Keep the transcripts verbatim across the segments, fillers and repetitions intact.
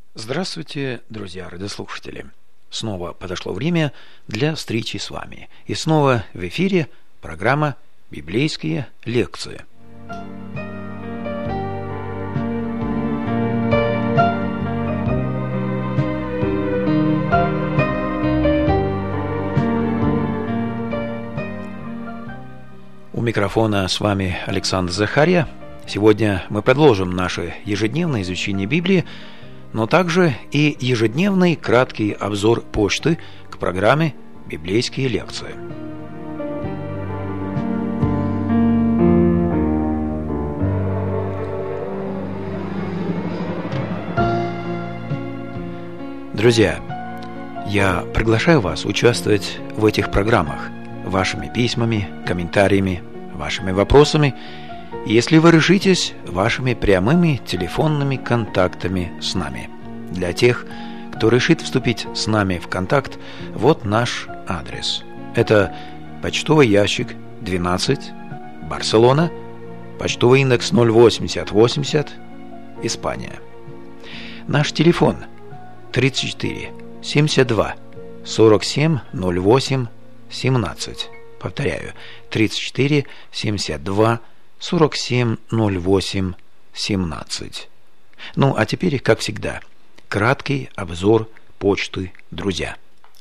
Здравствуйте, друзья радиослушатели! Снова подошло время для встречи с вами. И снова в эфире программа «Библейские лекции». У микрофона с вами Александр Захарья. Сегодня мы продолжим наше ежедневное изучение Библии, но также и ежедневный краткий обзор почты к программе «Библейские лекции». Друзья, я приглашаю вас участвовать в этих программах вашими письмами, комментариями, вашими вопросами, если вы решитесь, вашими прямыми телефонными контактами с нами. Для тех, кто решит вступить с нами в контакт, вот наш адрес. Это почтовый ящик двенадцать, Барселона, почтовый индекс ноль восемьдесят восемьдесят, Испания. Наш телефон тридцать четыре семьдесят два сорок семь ноль восемь семнадцать. Повторяю, тридцать четыре семьдесят два сорок семь ноль восемь семнадцать. Ну, а теперь, как всегда, краткий обзор почты, друзья.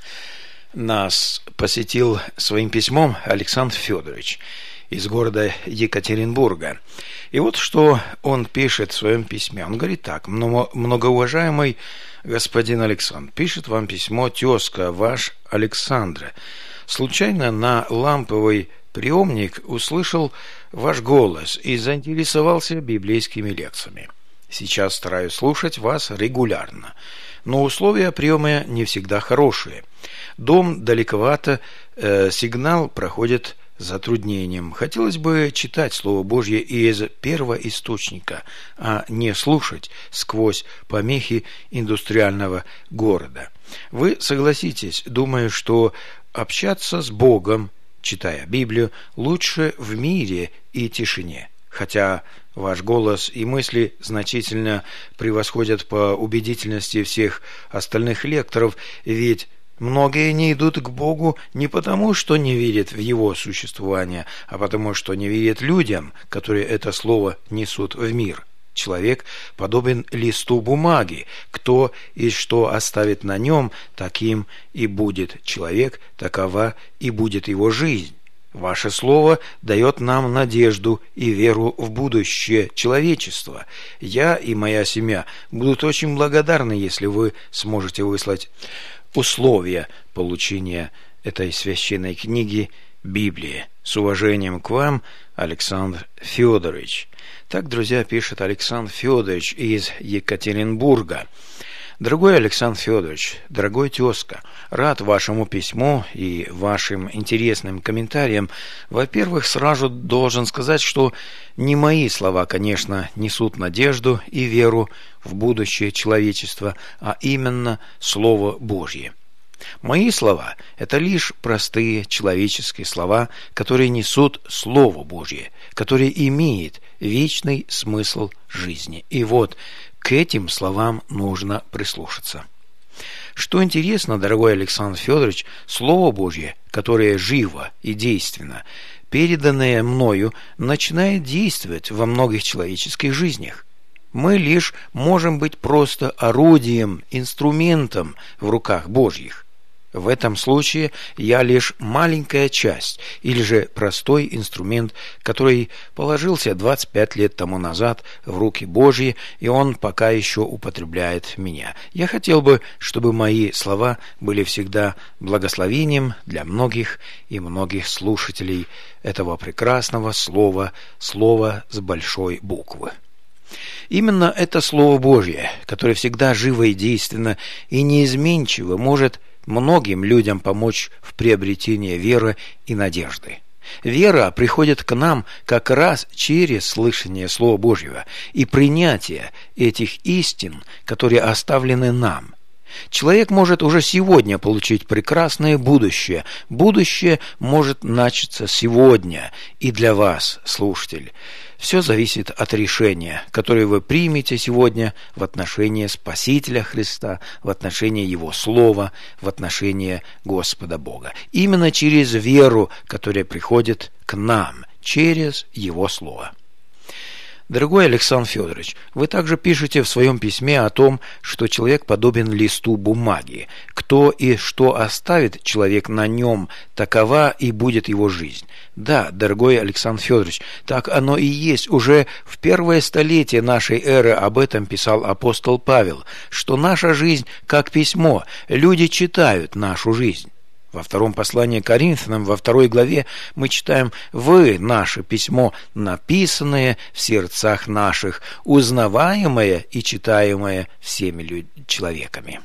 Нас посетил своим письмом Александр Федорович из города Екатеринбурга. И вот что он пишет в своем письме. Он говорит так: «Многоуважаемый господин Александр, пишет вам письмо тезка ваш Александра. Случайно на ламповый приемник услышал ваш голос и заинтересовался библейскими лекциями. Сейчас стараюсь слушать вас регулярно, но условия приема не всегда хорошие. Дом далековато, э, сигнал проходит с затруднением. Хотелось бы читать Слово Божье из первого источника, а не слушать сквозь помехи индустриального города. Вы согласитесь, думаю, что общаться с Богом, читая Библию, лучше в мире и тишине, хотя ваш голос и мысли значительно превосходят по убедительности всех остальных лекторов, ведь многие не идут к Богу не потому, что не верят в Его существование, а потому, что не верят людям, которые это слово несут в мир. Человек подобен листу бумаги. Кто и что оставит на нем, таким и будет человек, такова и будет его жизнь. Ваше слово дает нам надежду и веру в будущее человечества. Я и моя семья будут очень благодарны, если вы сможете выслать условия получения этой священной книги Библии. С уважением к вам, Александр Федорович». Так, друзья, пишет Александр Федорович из Екатеринбурга. Дорогой Александр Федорович, дорогой тезка, рад вашему письму и вашим интересным комментариям. Во-первых, сразу должен сказать, что не мои слова, конечно, несут надежду и веру в будущее человечества, а именно Слово Божье. Мои слова – это лишь простые человеческие слова, которые несут Слово Божье, которое имеет вечный смысл жизни. И вот к этим словам нужно прислушаться. Что интересно, дорогой Александр Федорович, Слово Божье, которое живо и действенно, переданное мною, начинает действовать во многих человеческих жизнях. Мы лишь можем быть просто орудием, инструментом в руках Божьих. В этом случае я лишь маленькая часть, или же простой инструмент, который положился двадцать пять лет тому назад в руки Божьи, и он пока еще употребляет меня. Я хотел бы, чтобы мои слова были всегда благословением для многих и многих слушателей этого прекрасного слова, слова с большой буквы. Именно это Слово Божье, которое всегда живо и действенно и неизменчиво, может многим людям помочь в приобретении веры и надежды. Вера приходит к нам как раз через слышание Слова Божьего и принятие этих истин, которые оставлены нам. Человек может уже сегодня получить прекрасное будущее. Будущее может начаться сегодня. И для вас, слушатель, все зависит от решения, которое вы примете сегодня в отношении Спасителя Христа, в отношении Его Слова, в отношении Господа Бога. Именно через веру, которая приходит к нам, через Его Слово. Дорогой Александр Федорович, вы также пишете в своем письме о том, что человек подобен листу бумаги. Кто и что оставит человек на нем, такова и будет его жизнь. Да, дорогой Александр Федорович, так оно и есть. Уже в первое столетие нашей эры об этом писал апостол Павел, что наша жизнь как письмо, люди читают нашу жизнь. Во втором послании к Коринфянам, во второй главе, мы читаем: «Вы, наше письмо, написанное в сердцах наших, узнаваемое и читаемое всеми люд... человеками».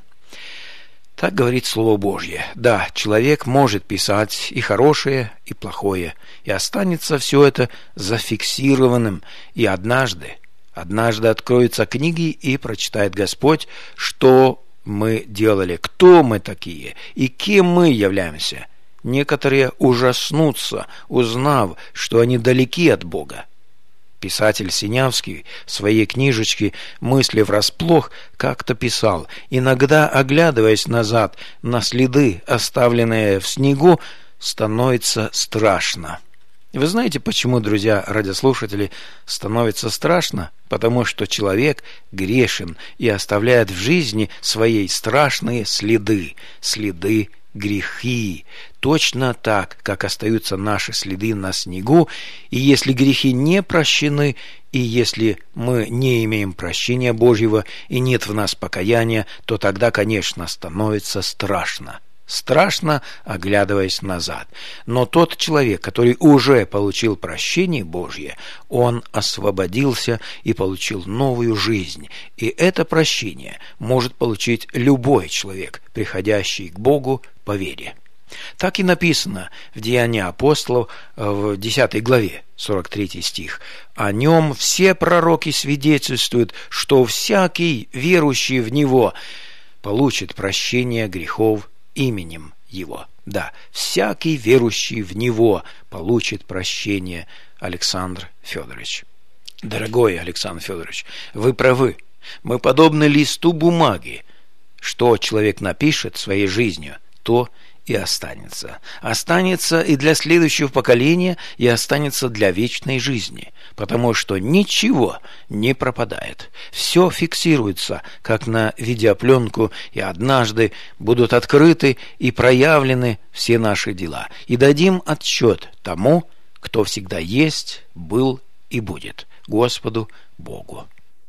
Так говорит Слово Божье. Да, человек может писать и хорошее, и плохое, и останется все это зафиксированным, и однажды, однажды откроются книги, и прочитает Господь, что мы делали, кто мы такие и кем мы являемся. Некоторые ужаснутся, узнав, что они далеки от Бога. Писатель Синявский в своей книжечке «Мысли врасплох» как-то писал: «Иногда, оглядываясь назад на следы, оставленные в снегу, становится страшно». Вы знаете, почему, друзья радиослушатели, становится страшно? Потому что человек грешен и оставляет в жизни своей страшные следы, следы грехи. Точно так, как остаются наши следы на снегу, и если грехи не прощены, и если мы не имеем прощения Божьего, и нет в нас покаяния, то тогда, конечно, становится страшно. Страшно, оглядываясь назад. Но тот человек, который уже получил прощение Божье, он освободился и получил новую жизнь. И это прощение может получить любой человек, приходящий к Богу по вере. Так и написано в Деянии апостолов в десятой главе, сорок третий стих. «О нем все пророки свидетельствуют, что всякий, верующий в него, получит прощение грехов именем Его». Да, всякий верующий в Него получит прощение, Александр Федорович. Дорогой Александр Федорович, вы правы. Мы подобны листу бумаги. Что человек напишет своей жизнью, то и останется. Останется и для следующего поколения, и останется для вечной жизни. Потому что ничего не пропадает. Все фиксируется, как на видеопленку, и однажды будут открыты и проявлены все наши дела. И дадим отчет тому, кто всегда есть, был и будет, Господу Богу.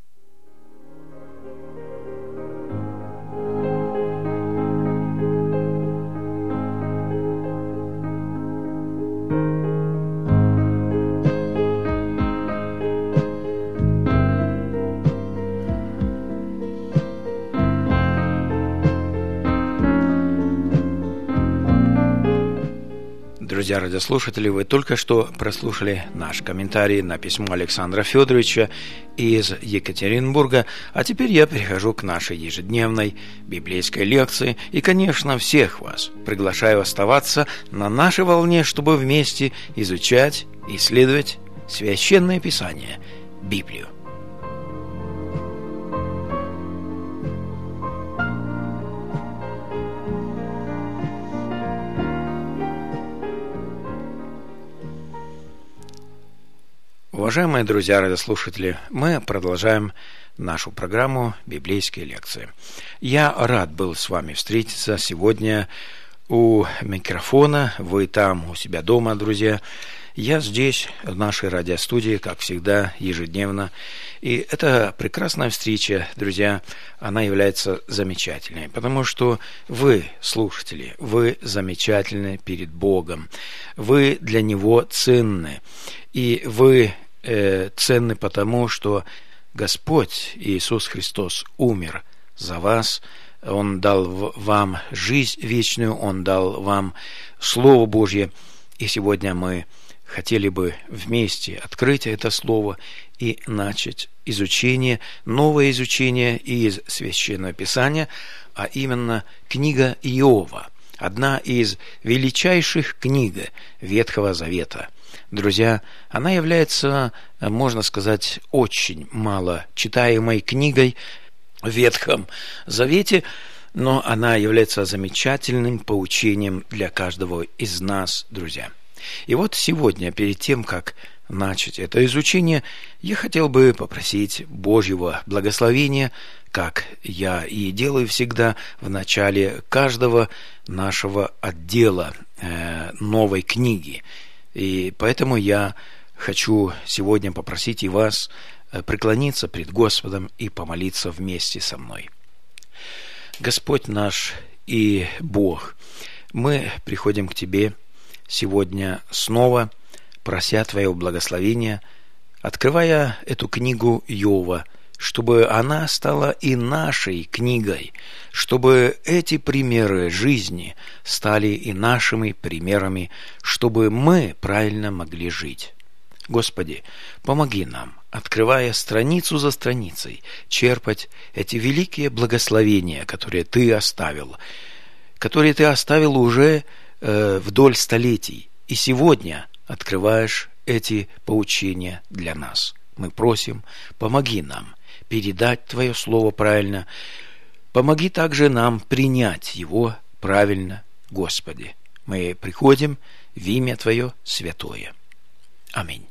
Друзья радиослушатели, вы только что прослушали наш комментарий на письмо Александра Федоровича из Екатеринбурга, а теперь я перехожу к нашей ежедневной библейской лекции и, конечно, всех вас приглашаю оставаться на нашей волне, чтобы вместе изучать, исследовать Священное Писание, Библию. Уважаемые друзья радиослушатели, мы продолжаем нашу программу «Библейские лекции». Я рад был с вами встретиться сегодня у микрофона. Вы там, у себя дома, друзья. Я здесь, в нашей радиостудии, как всегда, ежедневно. И эта прекрасная встреча, друзья, она является замечательной, потому что вы, слушатели, вы замечательны перед Богом. Вы для Него ценны. И вы э, ценны потому, что Господь Иисус Христос умер за вас. Он дал вам жизнь вечную, Он дал вам Слово Божье. И сегодня мы хотели бы вместе открыть это слово и начать изучение, новое изучение из Священного Писания, а именно книга Иова, одна из величайших книг Ветхого Завета. Друзья, она является, можно сказать, очень мало читаемой книгой в Ветхом Завете, но она является замечательным поучением для каждого из нас, друзья. И вот сегодня, перед тем, как начать это изучение, я хотел бы попросить Божьего благословения, как я и делаю всегда в начале каждого нашего отдела э, новой книги. И поэтому я хочу сегодня попросить и вас преклониться пред Господом и помолиться вместе со мной. Господь наш и Бог, мы приходим к Тебе сегодня снова, прося Твоего благословения, открывая эту книгу Иова, чтобы она стала и нашей книгой, чтобы эти примеры жизни стали и нашими примерами, чтобы мы правильно могли жить. Господи, помоги нам, открывая страницу за страницей, черпать эти великие благословения, которые Ты оставил, которые Ты оставил уже э, вдоль столетий, и сегодня открываешь эти поучения для нас. Мы просим, помоги нам передать Твое Слово правильно, помоги также нам принять его правильно, Господи. Мы приходим в имя Твое святое. Аминь.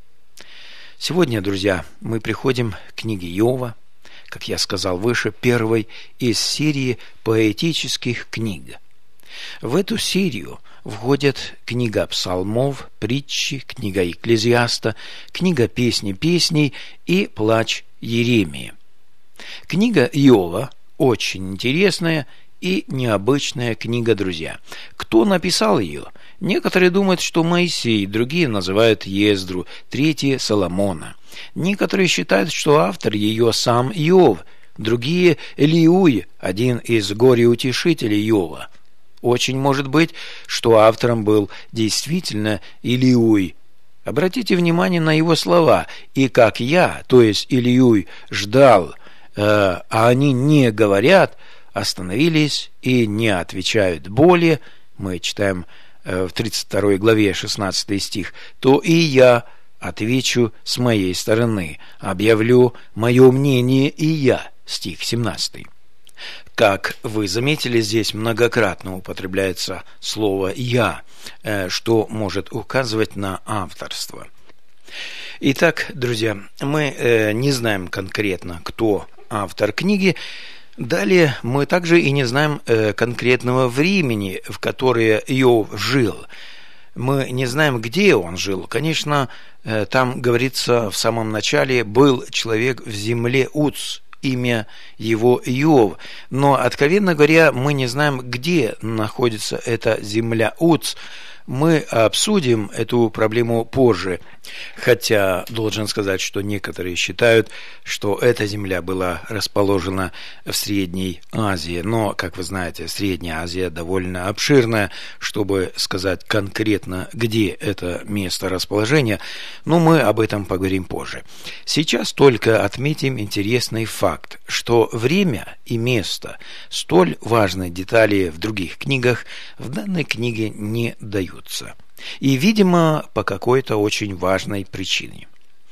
Сегодня, друзья, мы приходим к книге Иова, как я сказал выше, первой из серии поэтических книг. В эту серию входят книга Псалмов, Притчи, книга Екклезиаста, книга Песни песней и Плач Иеремии. Книга Иова очень интересная и необычная книга, друзья. Кто написал ее? Некоторые думают, что Моисей, другие называют Ездру, третьи – Соломона. Некоторые считают, что автор ее сам Иов, другие – Элиуй, один из горе-утешителей Иова. Очень может быть, что автором был действительно Элиуй. Обратите внимание на его слова. «И как я, то есть Элиуй, ждал, э, а они не говорят, остановились и не отвечают более». Мы читаем в тридцать второй главе шестнадцатый стих, то и я отвечу с моей стороны, объявлю мое мнение и я, стих семнадцатый. Как вы заметили, здесь многократно употребляется слово «я», что может указывать на авторство. Итак, друзья, мы не знаем конкретно, кто автор книги. Далее мы также и не знаем э, конкретного времени, в которое Иов жил. Мы не знаем, где он жил. Конечно, э, там говорится в самом начале, был человек в земле Уц, имя его Иов. Но, откровенно говоря, мы не знаем, где находится эта земля Уц. Мы обсудим эту проблему позже, хотя должен сказать, что некоторые считают, что эта земля была расположена в Средней Азии, но, как вы знаете, Средняя Азия довольно обширная, чтобы сказать конкретно, где это место расположения, но мы об этом поговорим позже. Сейчас только отметим интересный факт, что время и место столь важной детали в других книгах в данной книге не дают. И, видимо, по какой-то очень важной причине.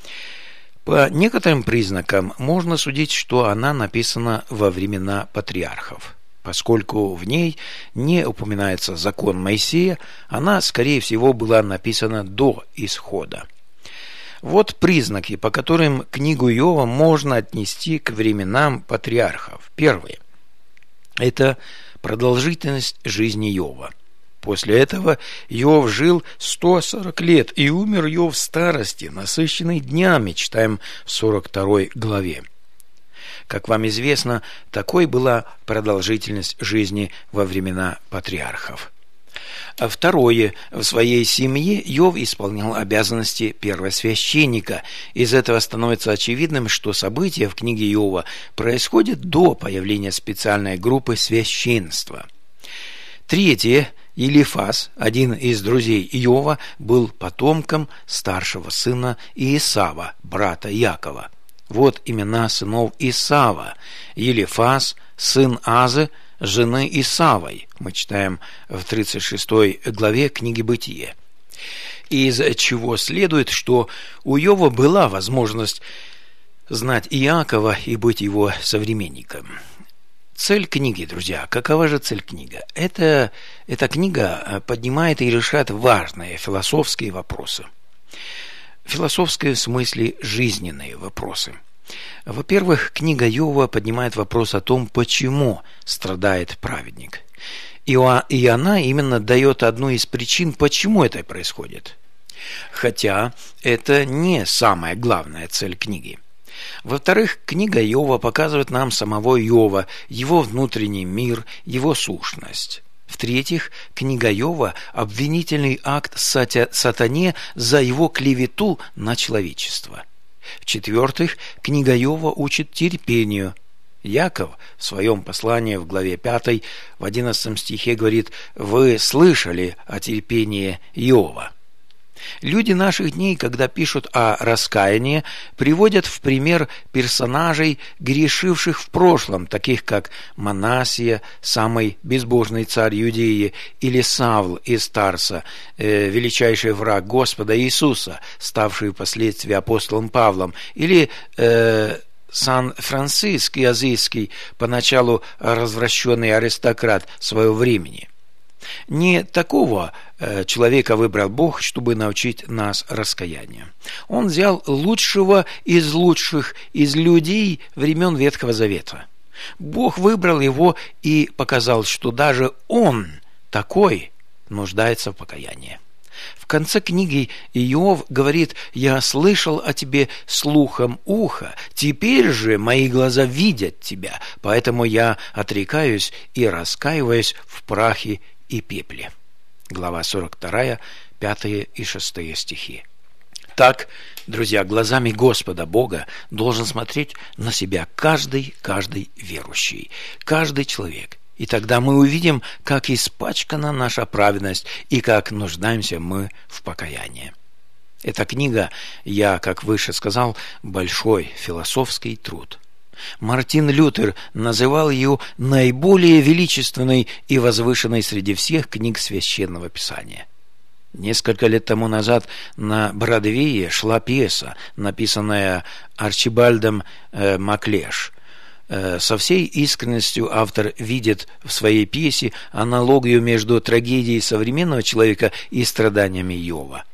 По некоторым признакам можно судить, что она написана во времена патриархов. Поскольку в ней не упоминается закон Моисея, она, скорее всего, была написана до исхода. Вот признаки, по которым книгу Иова можно отнести к временам патриархов. Первое – это продолжительность жизни Иова. После этого Иов жил сто сорок лет, и умер Иов в старости, насыщенный днями, читаем в сорок второй главе. Как вам известно, такой была продолжительность жизни во времена патриархов. А второе, в своей семье Иов исполнял обязанности первосвященника. Из этого становится очевидным, что события в книге Иова происходят до появления специальной группы священства. Третье Елифаз, один из друзей Иова, был потомком старшего сына Иисава, брата Якова. Вот имена сынов Исава. Елифаз, сын Азы, жены Исавой. Мы читаем в тридцать шестой главе книги «Бытие». Из чего следует, что у Иова была возможность знать Иакова и быть его современником. Цель книги, друзья, какова же цель книги? Это, эта книга поднимает и решает важные философские вопросы. Философские в смысле жизненные вопросы. Во-первых, книга Иова поднимает вопрос о том, почему страдает праведник. И она именно дает одну из причин, почему это происходит. Хотя это не самая главная цель книги. Во-вторых, книга Иова показывает нам самого Иова, его внутренний мир, его сущность. В-третьих, книга Иова – обвинительный акт сатане за его клевету на человечество. В-четвертых, книга Иова учит терпению. Яков в своем послании в главе пятой в одиннадцатом стихе говорит: «Вы слышали о терпении Иова». Люди наших дней, когда пишут о раскаянии, приводят в пример персонажей, грешивших в прошлом, таких как Манассия, самый безбожный царь Иудеи, или Савл из Тарса, э, величайший враг Господа Иисуса, ставший впоследствии апостолом Павлом, или э, Сан-Франциск Азийский, поначалу развращенный аристократ своего времени. Не такого э, человека выбрал Бог, чтобы научить нас раскаянию. Он взял лучшего из лучших из людей времен Ветхого Завета. Бог выбрал его и показал, что даже он такой нуждается в покаянии. В конце книги Иов говорит: «Я слышал о тебе слухом уха, теперь же мои глаза видят тебя, поэтому я отрекаюсь и раскаиваюсь в прахе и пепле». Глава сорок вторая, пятый и шестой стихи. Так, друзья, глазами Господа Бога должен смотреть на себя каждый, каждый верующий, каждый человек. И тогда мы увидим, как испачкана наша праведность и как нуждаемся мы в покаянии. Эта книга, я, как выше сказал, большой философский труд. Мартин Лютер называл ее наиболее величественной и возвышенной среди всех книг Священного Писания. Несколько лет тому назад на Бродвее шла пьеса, написанная Арчибальдом э, Маклеш. Э, со всей искренностью автор видит в своей пьесе аналогию между трагедией современного человека и страданиями Иова.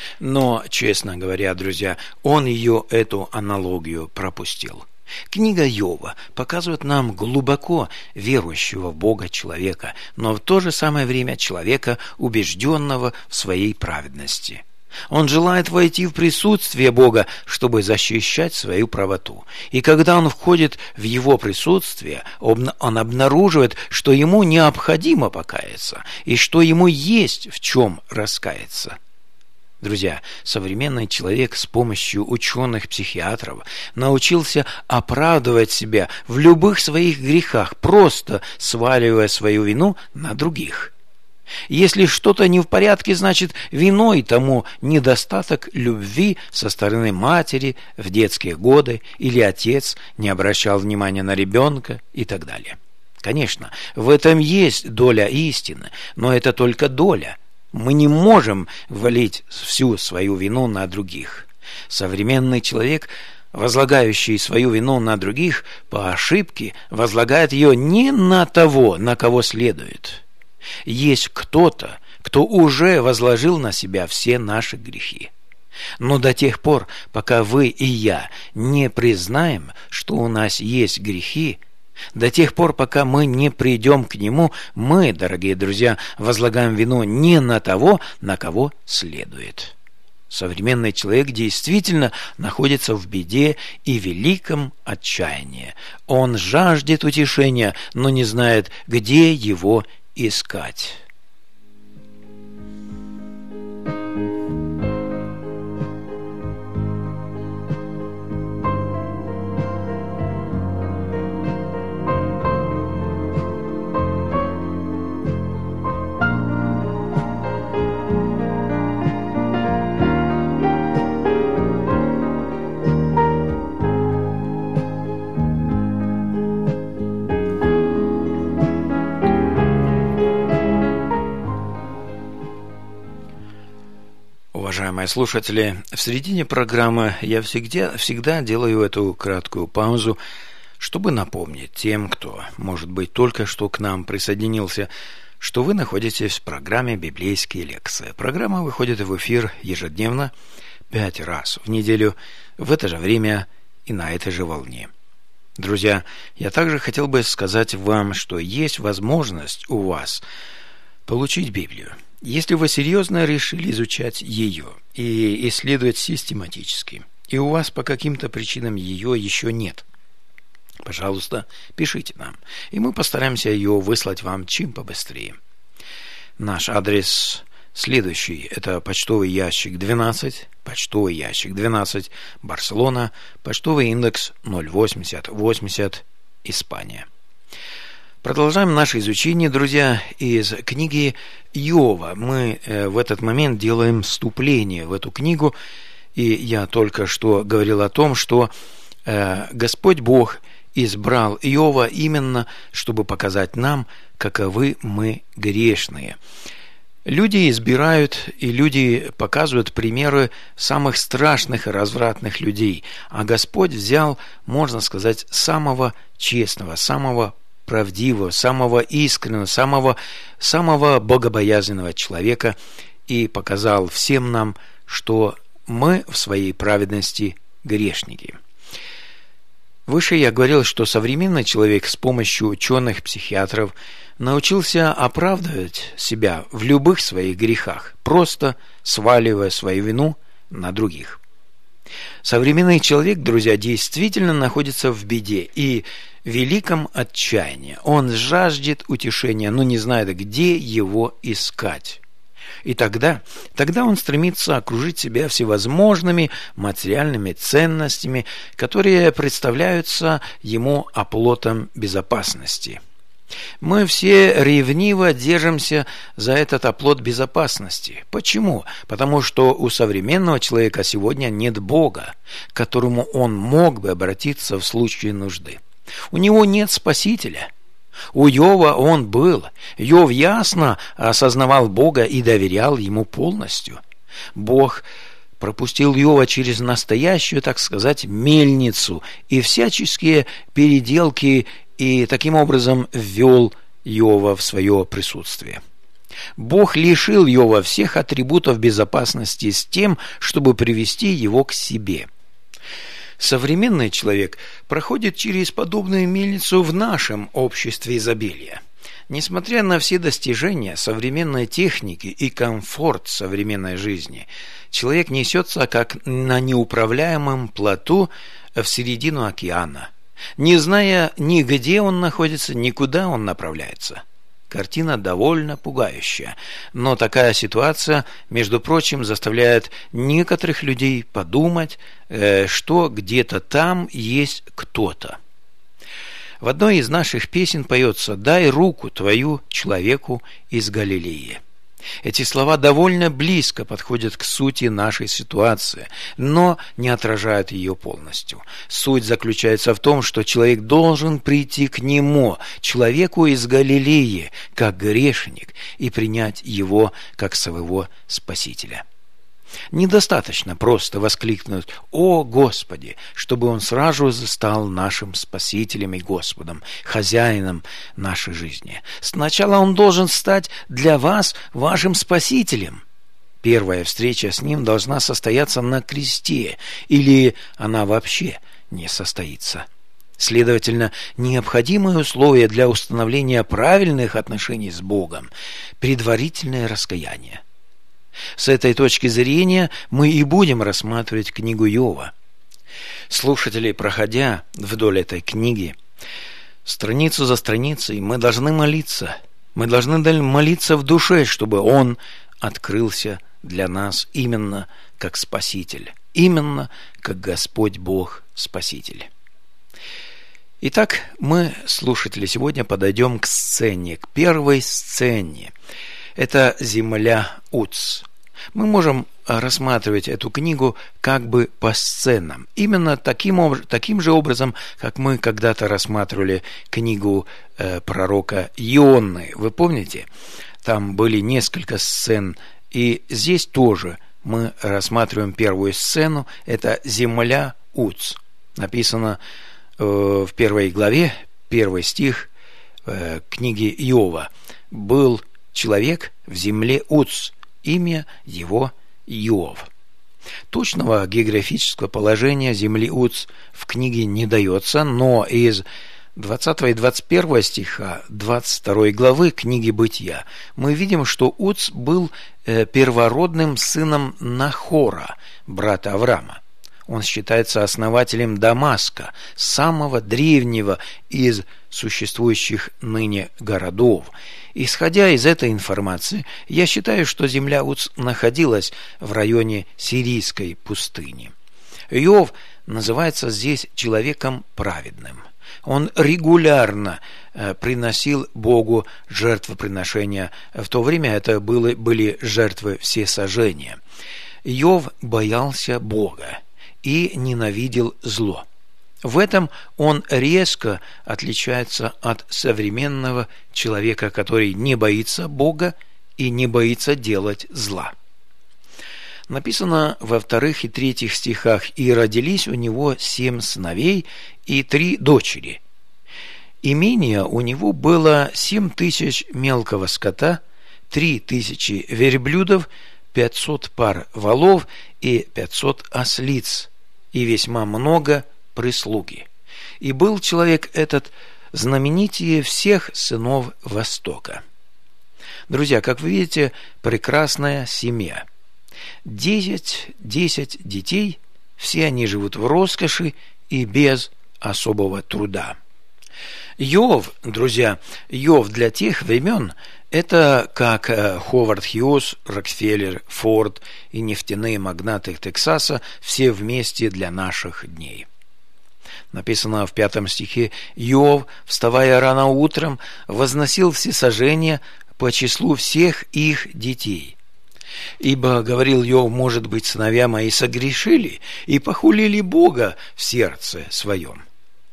Но, честно говоря, друзья, он ее, эту аналогию, пропустил. Книга Иова показывает нам глубоко верующего в Бога человека, но в то же самое время человека, убежденного в своей праведности. Он желает войти в присутствие Бога, чтобы защищать свою правоту. И когда он входит в его присутствие, он обнаруживает, что ему необходимо покаяться, и что ему есть в чем раскаяться. Друзья, современный человек с помощью ученых-психиатров научился оправдывать себя в любых своих грехах, просто сваливая свою вину на других. Если что-то не в порядке, значит, виной тому недостаток любви со стороны матери в детские годы, или отец не обращал внимания на ребенка и так далее. Конечно, в этом есть доля истины, но это только доля. Мы не можем валить всю свою вину на других. Современный человек, возлагающий свою вину на других, по ошибке возлагает ее не на того, на кого следует. Есть кто-то, кто уже возложил на себя все наши грехи. Но до тех пор, пока вы и я не признаем, что у нас есть грехи, до тех пор, пока мы не придем к Нему, мы, дорогие друзья, возлагаем вину не на того, на кого следует. Современный человек действительно находится в беде и великом отчаянии. Он жаждет утешения, но не знает, где его искать. Уважаемые слушатели, в середине программы я всегда, всегда делаю эту краткую паузу, чтобы напомнить тем, кто, может быть, только что к нам присоединился, что вы находитесь в программе «Библейские лекции». Программа выходит в эфир ежедневно, пять раз в неделю, в это же время и на этой же волне. Друзья, я также хотел бы сказать вам, что есть возможность у вас получить Библию. Если вы серьезно решили изучать ее и исследовать систематически, и у вас по каким-то причинам ее еще нет, пожалуйста, пишите нам, и мы постараемся ее выслать вам чем побыстрее. Наш адрес следующий. Это почтовый ящик двенадцать, почтовый ящик двенадцать, Барселона, почтовый индекс ноль восемьдесят восемьдесят, Испания. Продолжаем наше изучение, друзья, из книги Иова. Мы э, в этот момент делаем вступление в эту книгу, и я только что говорил о том, что э, Господь Бог избрал Иова именно, чтобы показать нам, каковы мы грешные. Люди избирают, и люди показывают примеры самых страшных и развратных людей, а Господь взял, можно сказать, самого честного, самого правдивого, самого искреннего, самого, самого богобоязненного человека и показал всем нам, что мы в своей праведности грешники. Выше я говорил, что современный человек с помощью ученых, психиатров научился оправдывать себя в любых своих грехах, просто сваливая свою вину на других. Современный человек, друзья, действительно находится в беде и великом отчаянии. Он жаждет утешения, но не знает, где его искать. И тогда, тогда он стремится окружить себя всевозможными материальными ценностями, которые представляются ему оплотом безопасности. Мы все ревниво держимся за этот оплот безопасности. Почему? Потому что у современного человека сегодня нет Бога, к которому он мог бы обратиться в случае нужды. У него нет Спасителя. У Иова он был. Иов ясно осознавал Бога и доверял ему полностью. Бог пропустил Иова через настоящую, так сказать, мельницу и всяческие переделки, и таким образом ввел Иова в свое присутствие. Бог лишил Иова всех атрибутов безопасности с тем, чтобы привести его к себе. Современный человек проходит через подобную мельницу в нашем обществе изобилия. Несмотря на все достижения современной техники и комфорт современной жизни, человек несется как на неуправляемом плоту в середину океана, не зная ни где он находится, ни куда он направляется. Картина довольно пугающая, но такая ситуация, между прочим, заставляет некоторых людей подумать, что где-то там есть кто-то. В одной из наших песен поется «Дай руку твою человеку из Галилеи». Эти слова довольно близко подходят к сути нашей ситуации, но не отражают ее полностью. Суть заключается в том, что человек должен прийти к нему, человеку из Галилеи, как грешник, и принять его как своего Спасителя. Недостаточно просто воскликнуть «О, Господи!», чтобы он сразу же стал нашим Спасителем и Господом, хозяином нашей жизни. Сначала он должен стать для вас вашим Спасителем. Первая встреча с ним должна состояться на кресте, или она вообще не состоится. Следовательно, необходимое условие для установления правильных отношений с Богом – предварительное раскаяние. С этой точки зрения мы и будем рассматривать книгу Иова. Слушатели, проходя вдоль этой книги, страницу за страницей, мы должны молиться. Мы должны молиться в душе, чтобы Он открылся для нас именно как Спаситель, именно как Господь Бог Спаситель. Итак, мы, слушатели, сегодня подойдем к сцене, к первой сцене. Это земля Уц. Мы можем рассматривать эту книгу как бы по сценам. Именно таким, таким же образом, как мы когда-то рассматривали книгу э, пророка Ионны. Вы помните? Там были несколько сцен, и здесь тоже мы рассматриваем первую сцену. Это земля Уц. Написано э, в первой главе, первый стих э, книги Иова. Был человек в земле Уц, имя его Иов. Точного географического положения земли Уц в книге не дается, но из двадцатого и двадцать первого стиха двадцать второй главы книги Бытия мы видим, что Уц был первородным сыном Нахора, брата Авраама. Он считается основателем Дамаска, самого древнего из существующих ныне городов. Исходя из этой информации, я считаю, что земля Уц находилась в районе Сирийской пустыни. Иов называется здесь человеком праведным. Он регулярно э, приносил Богу жертвоприношения. В то время это было, были жертвы всесожжения. Иов боялся Бога и ненавидел зло. В этом он резко отличается от современного человека, который не боится Бога и не боится делать зла. Написано во вторых и третьих стихах: «И родились у него семь сыновей и три дочери. Имение у него было семь тысяч мелкого скота, три тысячи верблюдов, пятьсот пар волов и пятьсот ослиц, и весьма много прислуги. И был человек этот знаменитее всех сынов Востока». Друзья, как вы видите, прекрасная семья. Десять, десять детей, все они живут в роскоши и без особого труда. Иов, друзья, Иов для тех времен – это как Ховард Хьюз, Рокфеллер, Форд и нефтяные магнаты Техаса все вместе для наших дней. Написано в пятом стихе: «Иов, вставая рано утром, возносил всесожжения по числу всех их детей. Ибо, говорил Иов, может быть, сыновья мои согрешили и похулили Бога в сердце своем».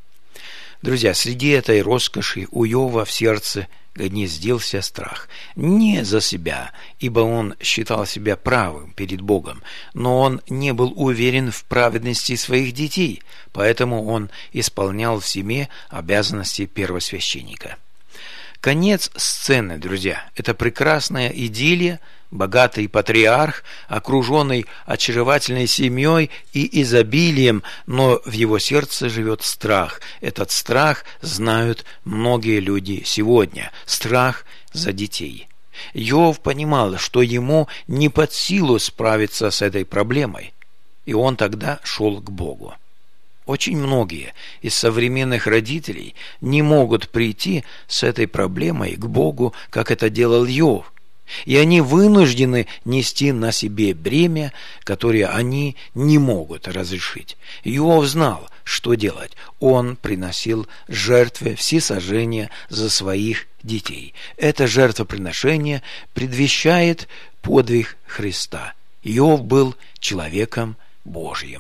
Друзья, среди этой роскоши у Иова в сердце гнездился страх. Не за себя, ибо он считал себя правым перед Богом, но он не был уверен в праведности своих детей, поэтому он исполнял в семье обязанности первосвященника. Конец сцены, друзья, это прекрасная идиллия, богатый патриарх, окруженный очаровательной семьей и изобилием, но в его сердце живет страх. Этот страх знают многие люди сегодня. Страх за детей. Иов понимал, что ему не под силу справиться с этой проблемой, и он тогда шел к Богу. Очень многие из современных родителей не могут прийти с этой проблемой к Богу, как это делал Иов. И они вынуждены нести на себе бремя, которое они не могут разрешить. Иов знал, что делать. Он приносил жертвы всесожжения за своих детей. Это жертвоприношение предвещает подвиг Христа. Иов был человеком Божьим.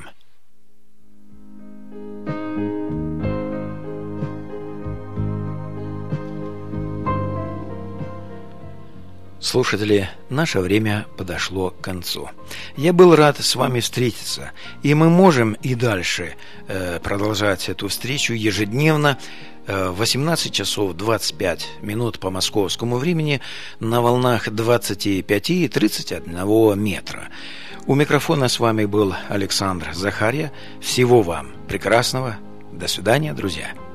Слушатели, наше время подошло к концу. Я был рад с вами встретиться, и мы можем и дальше э, продолжать эту встречу ежедневно э, в восемнадцать часов двадцать пять минут по московскому времени на волнах двадцать пять и тридцать один метра. У микрофона с вами был Александр Захарья. Всего вам прекрасного. До свидания, друзья.